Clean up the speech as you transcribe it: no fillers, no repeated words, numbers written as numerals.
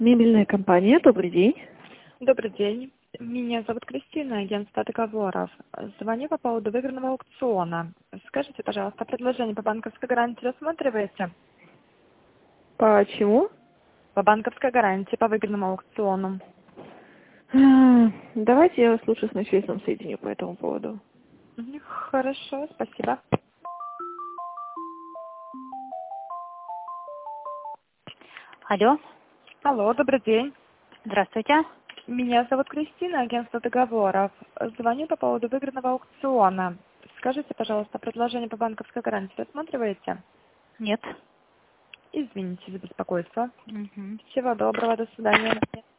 Мебельная компания, добрый день. Добрый день. Меня зовут Кристина, агентство договоров. Звоню по поводу выигранного аукциона. Скажите, пожалуйста, предложение по банковской гарантии рассматриваете? Почему? По банковской гарантии, по выигранному аукциону. Давайте я вас лучше с начальством соединю по этому поводу. Хорошо, спасибо. Алло, Алло, добрый день. здравствуйте. Меня зовут Кристина, агентство договоров. Звоню по поводу выигранного аукциона. Скажите, пожалуйста, предложение по банковской гарантии рассматриваете? Нет. Извините за беспокойство. Мгм. Всего доброго, до свидания.